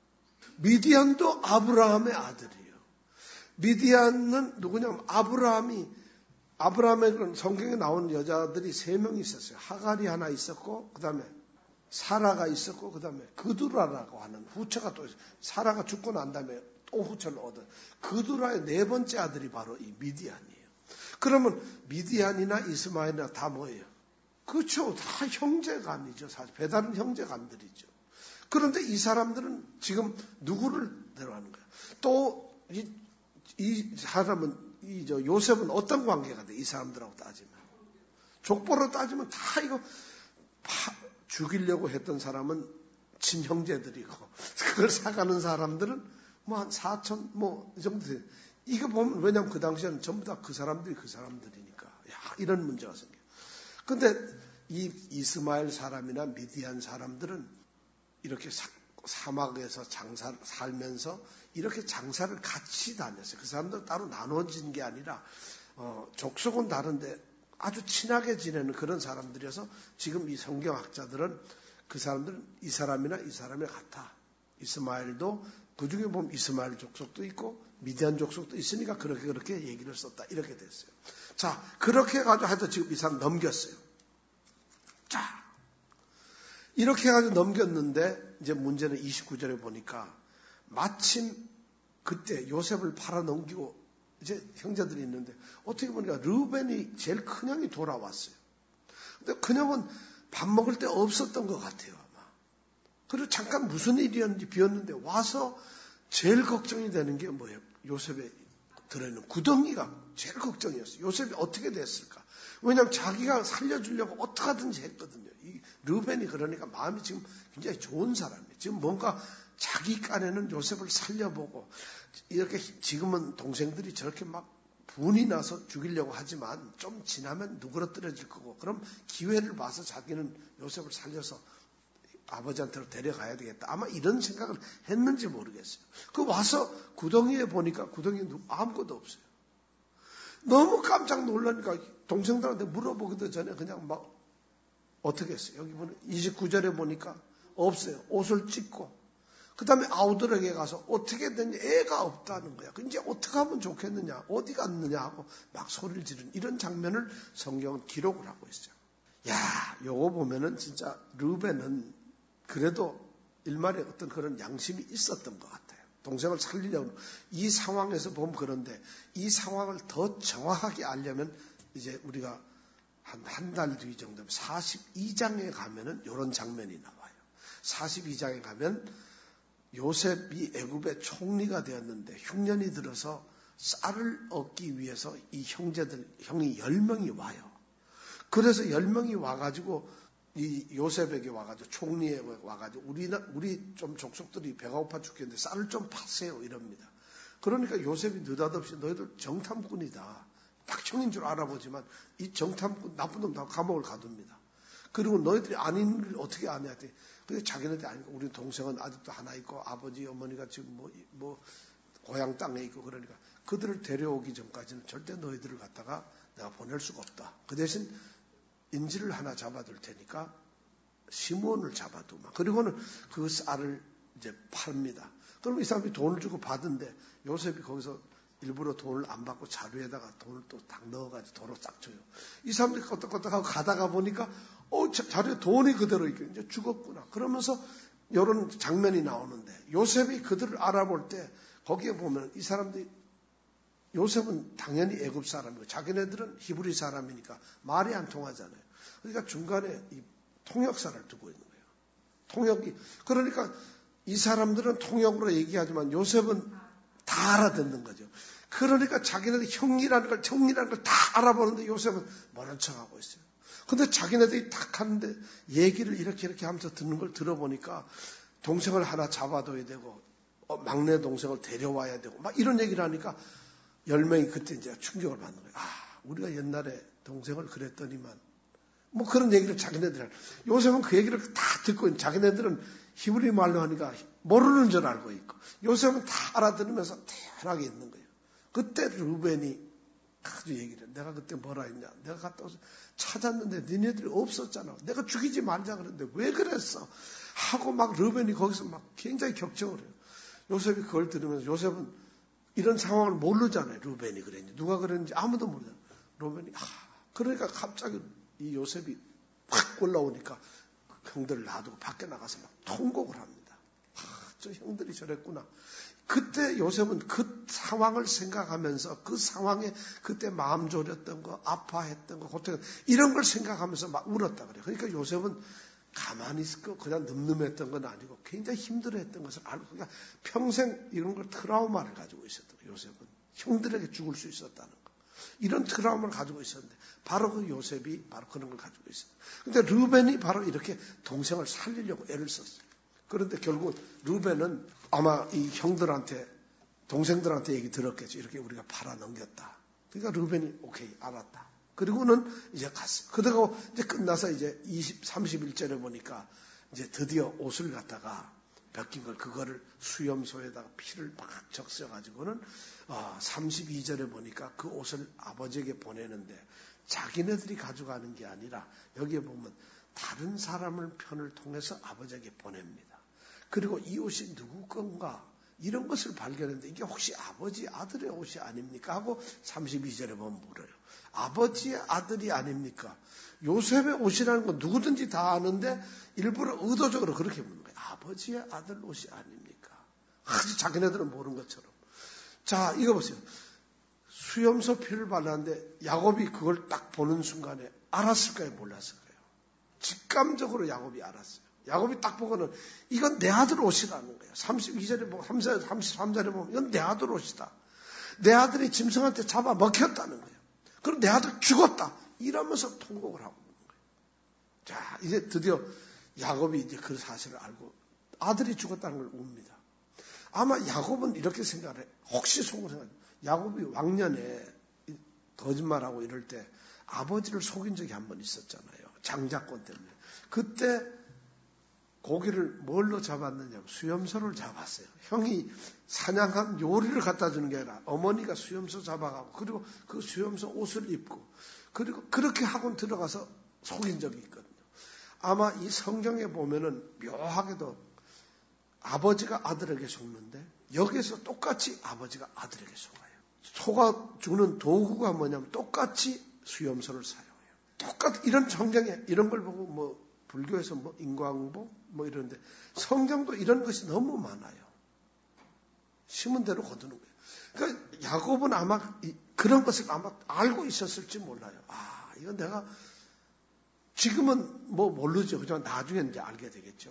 미디안도 아브라함의 아들이에요. 미디안은 누구냐면 아브라함의 그런 성경에 나오는 여자들이 3명이 있었어요. 하갈이 하나 있었고, 그 다음에 사라가 있었고, 그 다음에 그두라라고 하는 후처가 또 있어요. 사라가 죽고 난 다음에 또 후처를 얻은 그두라의 4번째 아들이 바로 이 미디안이에요. 그러면 미디안이나 이스마엘이나 다 뭐예요? 그렇죠. 다 형제간이죠. 사실 배다른 형제간들이죠. 그런데 이 사람들은 지금 누구를 데려가는 거예요? 또 이 사람은 요셉은 어떤 관계가 돼? 이 사람들하고 따지면 족보로 따지면 다 이거 죽이려고 했던 사람은 친형제들이고 그걸 사가는 사람들은 뭐 한 4천 이 정도 돼요. 이거 보면 왜냐면 그 당시에는 전부 다 그 사람들이니까 이런 문제가 생겨요. 근데 이 이스마엘 사람이나 미디안 사람들은 이렇게 사막에서 살면서 이렇게 장사를 같이 다녔어요. 그 사람들 따로 나눠진 게 아니라 족속은 다른데 아주 친하게 지내는 그런 사람들이어서 지금 이 성경학자들은 그 사람들은 이 사람이나 이 사람이 같아. 이스마엘도 그중에 보면 이스마엘 족속도 있고 미디안 족속도 있으니까 그렇게 얘기를 썼다. 이렇게 됐어요. 자, 그렇게 해가지고 하여튼 지금 이 사람 넘겼어요. 자, 이렇게 해가지고 넘겼는데 이제 문제는 29절에 보니까 마침 그때 요셉을 팔아 넘기고 이제 형제들이 있는데 어떻게 보니까 르우벤이 제일 큰 형이 돌아왔어요. 근데 그 형은 밥 먹을 때 없었던 것 같아요, 아마. 그리고 잠깐 무슨 일이었는지 비었는데 와서 제일 걱정이 되는 게 뭐예요? 요셉에 들어있는 구덩이가 제일 걱정이었어요. 요셉이 어떻게 됐을까? 왜냐하면 자기가 살려주려고 어떻게 하든지 했거든요. 이 르우벤이 그러니까 마음이 지금 굉장히 좋은 사람이에요. 지금 뭔가 자기 깐에는 요셉을 살려보고 이렇게 지금은 동생들이 저렇게 막 분이 나서 죽이려고 하지만 좀 지나면 누그러뜨려질 거고 그럼 기회를 봐서 자기는 요셉을 살려서 아버지한테로 데려가야 되겠다. 아마 이런 생각을 했는지 모르겠어요. 그 와서 구덩이에 보니까 구덩이에 아무것도 없어요. 너무 깜짝 놀라니까 동생들한테 물어보기도 전에 그냥 막 어떻게 했어요? 여기 보면 29절에 보니까 없어요. 옷을 찢고 그 다음에 아우들에게 가서 어떻게 됐냐? 애가 없다는 거야. 이제 어떻게 하면 좋겠느냐? 어디 갔느냐? 하고 막 소리를 지르는 이런 장면을 성경은 기록을 하고 있어요. 야, 요거 보면은 진짜 르우벤은 그래도 일말의 어떤 그런 양심이 있었던 것 같아요. 동생을 살리려고 이 상황에서 보면 그런데 이 상황을 더 정확하게 알려면 이제 우리가 한 달 뒤 정도면 42장에 가면은 이런 장면이 나와요. 42장에 가면 요셉이 애굽의 총리가 되었는데 흉년이 들어서 쌀을 얻기 위해서 이 형이 10명이 와요. 그래서 10명이 와가지고 이 요셉에게 와가지고 총리에 와가지고 우리 좀 족속들이 배가 고파 죽겠는데 쌀을 좀 파세요 이럽니다. 그러니까 요셉이 느닷없이 너희들 정탐꾼이다. 딱 형인 줄 알아보지만 이 정탐꾼 나쁜 놈 다 감옥을 가둡니다. 그리고 너희들이 아닌 걸 어떻게 아냐 했더니 근데 자기네들이 아니고 우리 동생은 아직도 하나 있고 아버지 어머니가 지금 뭐 고향 땅에 있고 그러니까 그들을 데려오기 전까지는 절대 너희들을 갖다가 내가 보낼 수가 없다. 그 대신 인질을 하나 잡아둘 테니까 시므온을 잡아두마. 그리고는 그 쌀을 이제 팝니다. 그럼 이 사람이 돈을 주고 받은데 요셉이 거기서 일부러 돈을 안 받고 자루에다가 돈을 또 딱 넣어가지고 도로 싹 줘요. 이 사람들이 껐덕껐덕하고 가다가 보니까 자루에 돈이 그대로 있고 이제 죽었구나. 그러면서 이런 장면이 나오는데 요셉이 그들을 알아볼 때 거기에 보면 이 사람들이 요셉은 당연히 애굽 사람이고 자기네들은 히브리 사람이니까 말이 안 통하잖아요. 그러니까 중간에 이 통역사를 두고 있는 거예요. 통역이 그러니까 이 사람들은 통역으로 얘기하지만 요셉은 다 알아듣는 거죠. 그러니까 자기네들 형이라는 걸 다 알아보는데 요셉은 모른 척하고 있어요. 근데 자기네들이 딱 하는데 얘기를 이렇게 하면서 듣는 걸 들어보니까 동생을 하나 잡아둬야 되고 막내 동생을 데려와야 되고 막 이런 얘기를 하니까 10명이 그때 이제 충격을 받는 거예요. 우리가 옛날에 동생을 그랬더니만 뭐 그런 얘기를 자기네들 요셉은 그 얘기를 다 듣고 있는 자기네들은 히브리 말로 하니까 모르는 줄 알고 있고 요셉은 다 알아들으면서 태연하게 있는 거예요. 그때 르우벤이 아주 얘기를 해. 내가 그때 뭐라 했냐. 내가 갔다 와서 찾았는데 니네들이 없었잖아. 내가 죽이지 말자 그랬는데 왜 그랬어? 하고 막 르우벤이 거기서 막 굉장히 격정을 해요. 요셉이 그걸 들으면서 요셉은 이런 상황을 모르잖아요. 르우벤이 그랬는지 누가 그랬는지 아무도 모르잖아요. 르우벤이 그러니까 갑자기 이 요셉이 확 올라오니까 형들을 놔두고 밖에 나가서 막 통곡을 합니다. 저 형들이 저랬구나. 그때 요셉은 그 상황을 생각하면서 그 상황에 그때 마음 졸였던 거, 아파했던 거, 고통 이런 걸 생각하면서 막 울었다 그래요. 그러니까 요셉은 가만히 있고 그냥 늠름했던 건 아니고 굉장히 힘들어했던 것을 알고 그러니까 평생 이런 걸 트라우마를 가지고 있었던 거예요. 요셉은 형들에게 죽을 수 있었다는 거. 이런 트라우마를 가지고 있었는데 바로 그 요셉이 바로 그런 걸 가지고 있어요. 근데 르우벤이 바로 이렇게 동생을 살리려고 애를 썼어요. 그런데 결국 르우벤은 아마 이 형들한테 동생들한테 얘기 들었겠죠. 이렇게 우리가 팔아 넘겼다. 그러니까 르우벤이 오케이 알았다. 그리고는 이제 갔어요. 그러고 이제 끝나서 이제 31절에 보니까 이제 드디어 옷을 갖다가 벗긴 걸 그거를 수염소에다가 피를 막 적셔가지고는 32절에 보니까 그 옷을 아버지에게 보내는데 자기네들이 가져가는 게 아니라 여기에 보면 다른 사람을 편을 통해서 아버지에게 보냅니다. 그리고 이 옷이 누구 건가 이런 것을 발견했는데 이게 혹시 아버지 아들의 옷이 아닙니까 하고 32절에 보면 물어요. 아버지의 아들이 아닙니까? 요셉의 옷이라는 건 누구든지 다 아는데 일부러 의도적으로 그렇게 묻는 거예요. 아버지의 아들 옷이 아닙니까? 아주 자기네들은 모르는 것처럼. 자, 이거 보세요. 수염소 피를 발랐는데 야곱이 그걸 딱 보는 순간에 알았을까요? 몰랐을까요? 직감적으로 야곱이 알았어요. 야곱이 딱 보고는 이건 내 아들 옷이라는 거예요. 32절에 보면 33절에 보면 이건 내 아들 옷이다. 내 아들이 짐승한테 잡아 먹혔다는 거예요. 그럼 내 아들 죽었다. 이러면서 통곡을 하고 있는 거예요. 자, 이제 드디어 야곱이 이제 그 사실을 알고 아들이 죽었다는 걸 웁니다. 아마 야곱은 이렇게 생각을 해요. 혹시 속으로 생각해요. 야곱이 왕년에 거짓말하고 이럴 때 아버지를 속인 적이 한 번 있었잖아요. 장자권 때문에. 그때 고기를 뭘로 잡았느냐? 수염소를 잡았어요. 형이 사냥한 요리를 갖다 주는 게 아니라 어머니가 수염소 잡아가고 그리고 그 수염소 옷을 입고 그리고 그렇게 학원 들어가서 속인 적이 있거든요. 아마 이 성경에 보면은 묘하게도 아버지가 아들에게 속는데 여기서 똑같이 아버지가 아들에게 속아요. 속아주는 도구가 뭐냐면 똑같이 수염소를 사용해요. 똑같이 이런 성경에 이런 걸 보고 뭐 불교에서 뭐 인과응보 뭐 이런데 성경도 이런 것이 너무 많아요. 심은 대로 거두는 거예요. 그러니까 야곱은 아마 그런 것을 아마 알고 있었을지 몰라요. 아, 이건 내가 지금은 뭐 모르죠. 그지만 나중에 이제 알게 되겠죠.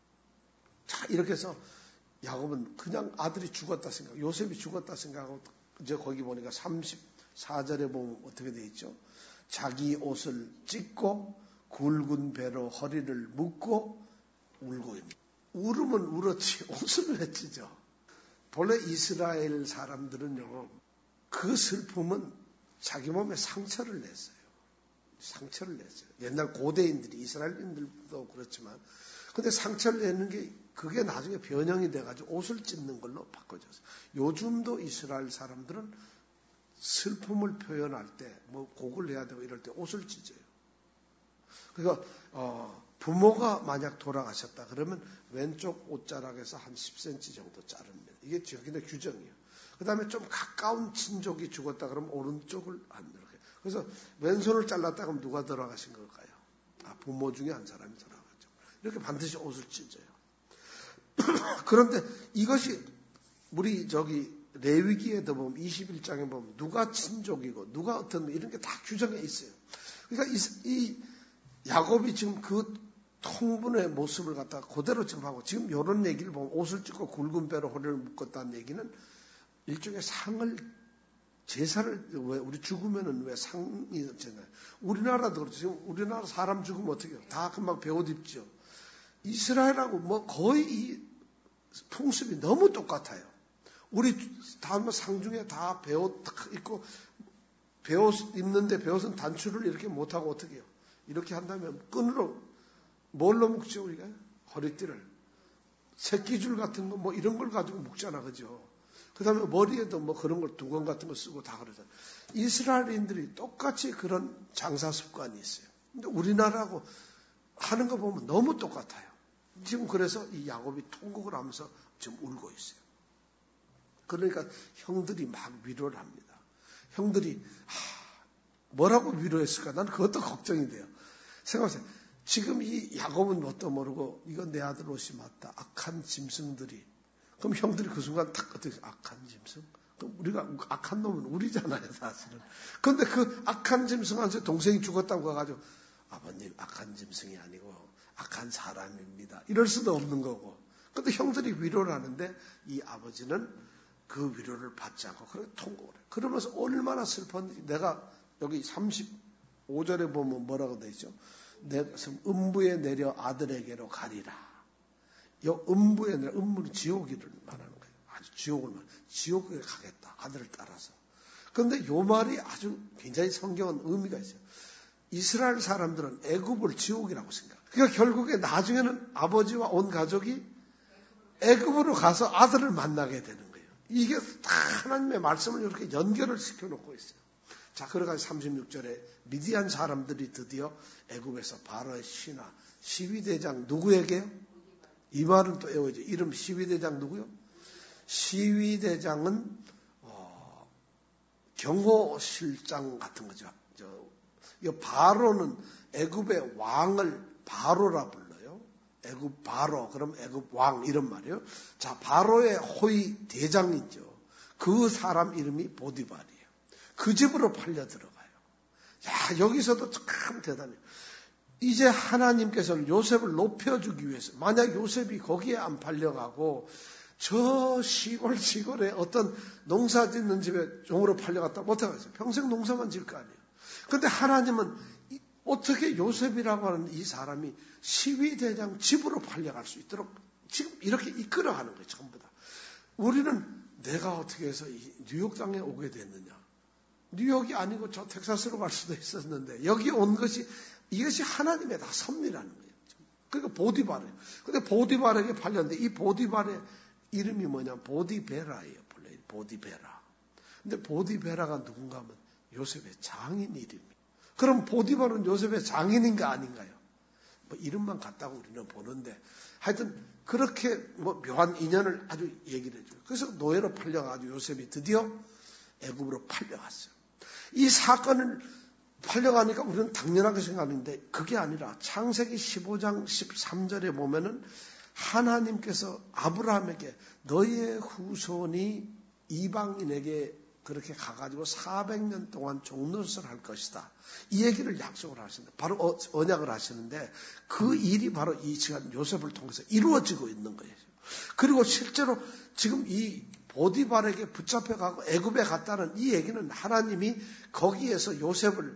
자, 이렇게 해서 야곱은 그냥 아들이 죽었다 생각, 요셉이 죽었다 생각하고 이제 거기 보니까 34절에 보면 어떻게 돼 있죠? 자기 옷을 찢고 굵은 배로 허리를 묶고 울고 있는. 울으면 울었지 옷을 왜 찢어? 본래 이스라엘 사람들은요 그 슬픔은 자기 몸에 상처를 냈어요. 상처를 냈어요. 옛날 고대인들이 이스라엘인들도 그렇지만 근데 상처를 내는 게 그게 나중에 변형이 돼가지고 옷을 찢는 걸로 바꿔졌어요. 요즘도 이스라엘 사람들은 슬픔을 표현할 때 뭐 곡을 내야 되고 이럴 때 옷을 찢어요. 그러니까 부모가 만약 돌아가셨다 그러면 왼쪽 옷자락에서 한 10cm 정도 자릅니다. 이게 저기는 규정이에요. 그 다음에 좀 가까운 친족이 죽었다 그러면 오른쪽을 안 이렇게. 그래서 왼손을 잘랐다 그러면 누가 돌아가신 걸까요? 부모 중에 한 사람이 돌아갔죠. 이렇게 반드시 옷을 찢어요. 그런데 이것이 우리 레위기에도 보면 21장에 보면 누가 친족이고 누가 어떤 이런 게 다 규정에 있어요. 그러니까 이 야곱이 지금 그 통분의 모습을 갖다가 그대로 지금 하고 지금 이런 얘기를 보면 옷을 찢고 굵은 배로 허리를 묶었다는 얘기는 일종의 상을 제사를 왜 우리 죽으면은 왜 상이 있잖아요. 우리나라도 그렇죠. 지금 우리나라 사람 죽으면 어떻게 해요? 다 금방 배옷 입죠. 이스라엘하고 뭐 거의 이 풍습이 너무 똑같아요. 우리 다 상중에 다 배옷 입고 배옷 입는데 배옷은 단추를 이렇게 못하고 어떻게 해요? 이렇게 한다면 끈으로 뭘로 묶죠 우리가? 허리띠를 새끼줄 같은 거 뭐 이런 걸 가지고 묶잖아, 그죠? 그 다음에 머리에도 뭐 그런 걸 두건 같은 거 쓰고 다 그러잖아. 이스라엘인들이 똑같이 그런 장사 습관이 있어요. 근데 우리나라하고 하는 거 보면 너무 똑같아요. 지금 그래서 이 야곱이 통곡을 하면서 지금 울고 있어요. 그러니까 형들이 막 위로를 합니다. 형들이 뭐라고 위로했을까? 나는 그것도 걱정이 돼요. 생각하세요. 지금 이 야곱은 뭣도 모르고 이건 내 아들 옷이 맞다. 악한 짐승들이. 그럼 형들이 그 순간 딱 어떻게 악한 짐승? 그럼 우리가 악한 놈은 우리잖아요, 사실은. 그런데 그 악한 짐승한테 동생이 죽었다고 해가지고 아버님 악한 짐승이 아니고 악한 사람입니다. 이럴 수도 없는 거고. 그런데 형들이 위로를 하는데 이 아버지는 그 위로를 받지 않고 그렇게 통곡을 해요. 그러면서 얼마나 슬펐는지 내가 여기 35절에 보면 뭐라고 되어 있죠? 내가 음부에 내려 아들에게로 가리라. 음부에 내려, 음부는 지옥이를 말하는 거예요. 아주 지옥을 말하는 거예요. 지옥에 가겠다. 아들을 따라서. 그런데 요 말이 아주 굉장히 성경은 의미가 있어요. 이스라엘 사람들은 애굽을 지옥이라고 생각해요. 그러니까 결국에 나중에는 아버지와 온 가족이 애굽으로 가서 아들을 만나게 되는 거예요. 이게 다 하나님의 말씀을 이렇게 연결을 시켜놓고 있어요. 자, 그래가지고 36절에 미디안 사람들이 드디어 애굽에서 바로의 신하 시위대장 누구에게요? 이 말은 또 외워야죠. 이름 시위대장 누구요? 시위대장은 경호실장 같은 거죠. 이 바로는 애굽의 왕을 바로라 불러요. 애굽 바로, 그럼 애굽 왕 이런 말이에요. 자, 바로의 호위 대장이죠. 그 사람 이름이 보디발이에요. 그 집으로 팔려 들어가요. 야, 여기서도 참 대단해요. 이제 하나님께서는 요셉을 높여주기 위해서, 만약 요셉이 거기에 안 팔려가고 저 시골에 어떤 농사 짓는 집에 종으로 팔려갔다 못하겠어요. 평생 농사만 지을 거 아니에요. 그런데 하나님은 어떻게 요셉이라고 하는 이 사람이 시위대장 집으로 팔려갈 수 있도록 지금 이렇게 이끌어가는 거예요. 전부 다. 우리는 내가 어떻게 해서 뉴욕 땅에 오게 됐느냐. 뉴욕이 아니고 저 텍사스로 갈 수도 있었는데 여기 온 것이 이것이 하나님의 다 섭리라는 거예요. 그러니까 보디발이에요. 근데 보디발에게 팔렸는데 이 보디발의 이름이 뭐냐? 보디베라예요. 보디베라. 근데 보디베라가 누군가 하면 요셉의 장인 이름이에요. 그럼 보디발은 요셉의 장인인가 아닌가요? 뭐 이름만 같다고 우리는 보는데 하여튼 그렇게 뭐 묘한 인연을 아주 얘기를 해줘요. 그래서 노예로 팔려가지고 요셉이 드디어 애굽으로 팔려갔어요. 이 사건을 팔려가니까 우리는 당연하게 생각하는데 그게 아니라 창세기 15장 13절에 보면은 하나님께서 아브라함에게 너희의 후손이 이방인에게 그렇게 가가지고 400년 동안 종노릇을 할 것이다. 이 얘기를 약속을 하시는데 바로 언약을 하시는데 그 일이 바로 이 시간 요셉을 통해서 이루어지고 있는 거예요. 그리고 실제로 지금 이 보디발에게 붙잡혀가고 애굽에 갔다는 이 얘기는 하나님이 거기에서 요셉이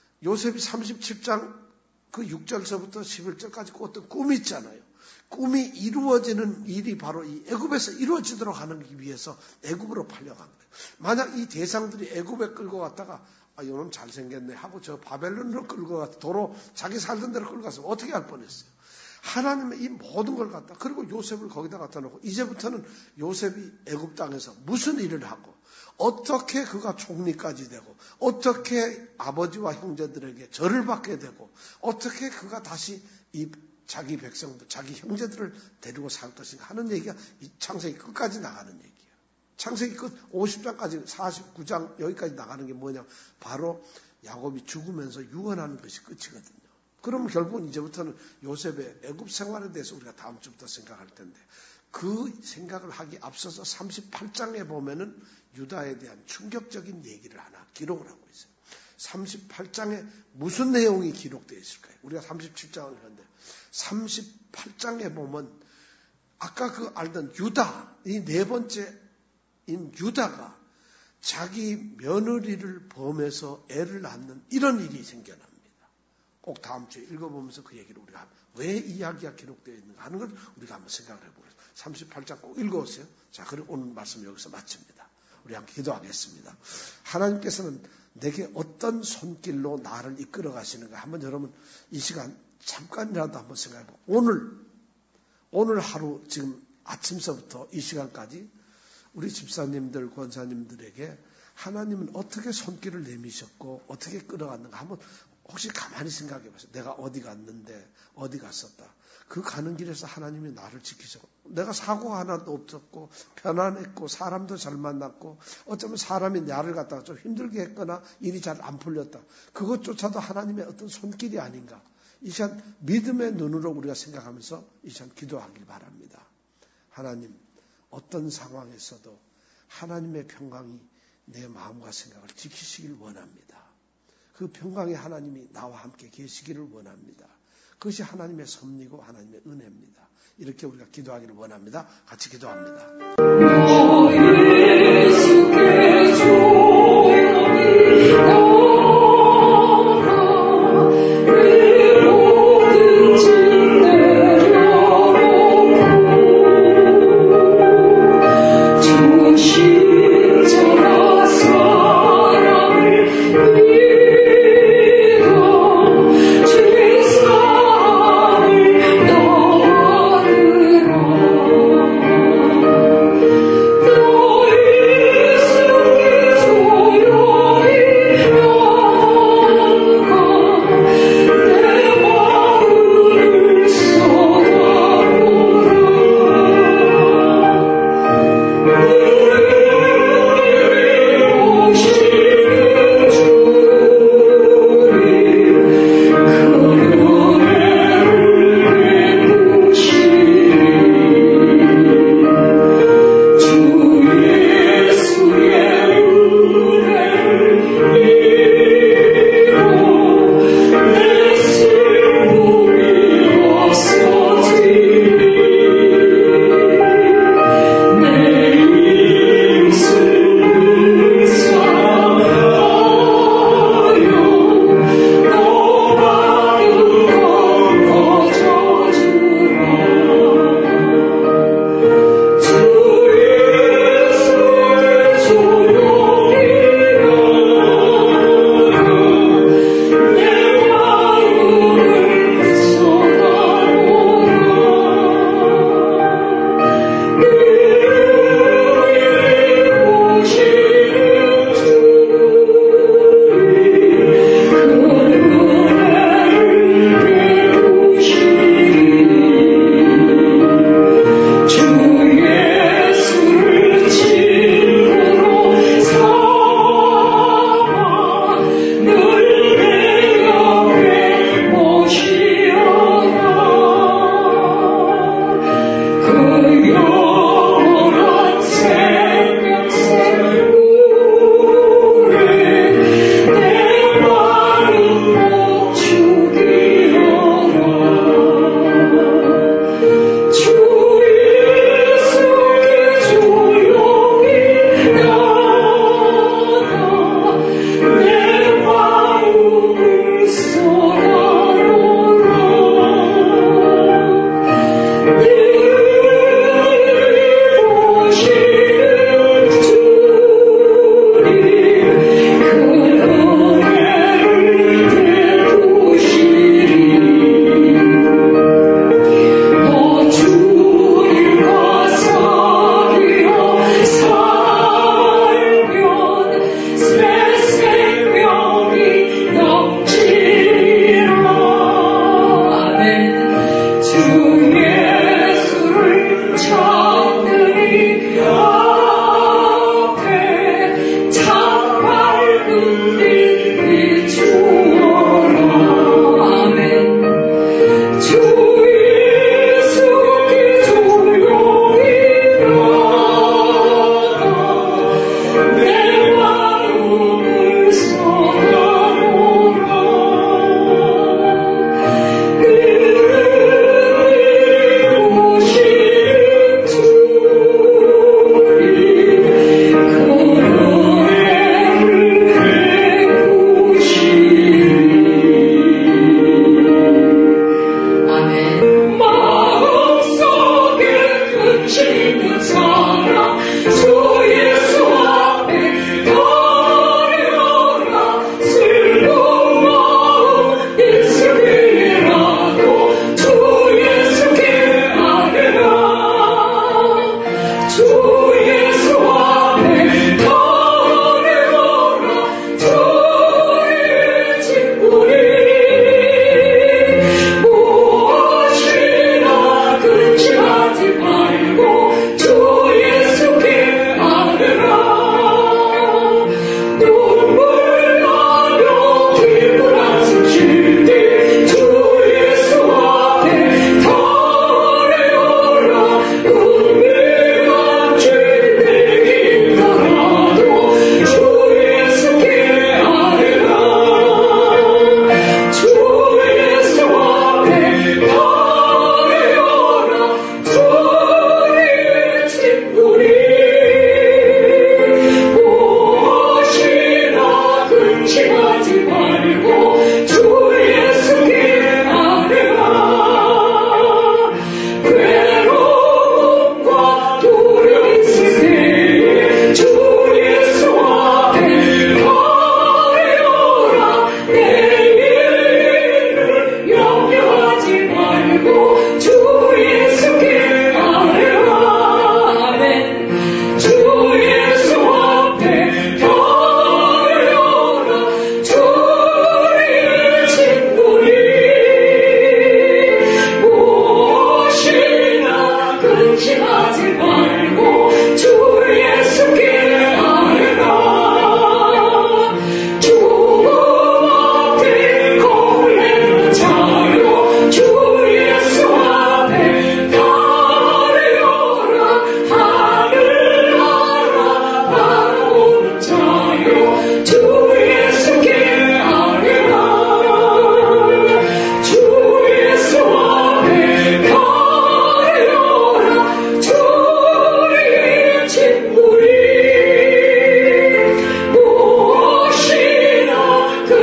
37장 그 6절서부터 11절까지 꿨던 꿈이 있잖아요. 꿈이 이루어지는 일이 바로 이 애굽에서 이루어지도록 하기 위해서 애굽으로 팔려간 거예요. 만약 이 대상들이 애굽에 끌고 갔다가 이놈 잘생겼네 하고 저 바벨론으로 끌고 가서 도로 자기 살던 데로 끌고 가서 어떻게 할 뻔했어요. 하나님은 이 모든 걸 갖다 그리고 요셉을 거기다 갖다 놓고 이제부터는 요셉이 애굽 땅에서 무슨 일을 하고 어떻게 그가 총리까지 되고 어떻게 아버지와 형제들에게 절을 받게 되고 어떻게 그가 다시 이 자기 백성들, 자기 형제들을 데리고 살 것인가 하는 얘기가 이 창세기 끝까지 나가는 얘기예요. 창세기 끝 50장까지 49장 여기까지 나가는 게 뭐냐? 바로 야곱이 죽으면서 유언하는 것이 끝이거든요. 그럼 결국은 이제부터는 요셉의 애굽 생활에 대해서 우리가 다음 주부터 생각할 텐데 그 생각을 하기 앞서서 38장에 보면은 유다에 대한 충격적인 얘기를 하나 기록을 하고 있어요. 38장에 무슨 내용이 기록되어 있을까요? 우리가 37장을 했는데 38장에 보면 아까 그 알던 유다, 이 네 번째인 유다가 자기 며느리를 범해서 애를 낳는 이런 일이 생겨납니다. 꼭 다음 주에 읽어보면서 그 얘기를 우리가 왜 이야기가 기록되어 있는가 하는 걸 우리가 한번 생각을 해보겠습니다. 38장 꼭 읽어오세요. 자, 그리고 오늘 말씀 여기서 마칩니다. 우리 함께 기도하겠습니다. 하나님께서는 내게 어떤 손길로 나를 이끌어 가시는가 한번 여러분 이 시간 잠깐이라도 한번 생각해보고 오늘 하루 지금 아침서부터 이 시간까지 우리 집사님들, 권사님들에게 하나님은 어떻게 손길을 내미셨고 어떻게 끌어갔는가 한번 혹시 가만히 생각해 보세요. 내가 어디 갔는데 어디 갔었다. 그 가는 길에서 하나님이 나를 지키셨고 내가 사고가 하나도 없었고 편안했고 사람도 잘 만났고 어쩌면 사람이 나를 갖다가 좀 힘들게 했거나 일이 잘 안 풀렸다. 그것조차도 하나님의 어떤 손길이 아닌가. 이 시간 믿음의 눈으로 우리가 생각하면서 이 시간 기도하길 바랍니다. 하나님 어떤 상황에서도 하나님의 평강이 내 마음과 생각을 지키시길 원합니다. 그 평강의 하나님이 나와 함께 계시기를 원합니다. 그것이 하나님의 섭리고 하나님의 은혜입니다. 이렇게 우리가 기도하기를 원합니다. 같이 기도합니다.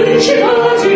의심하지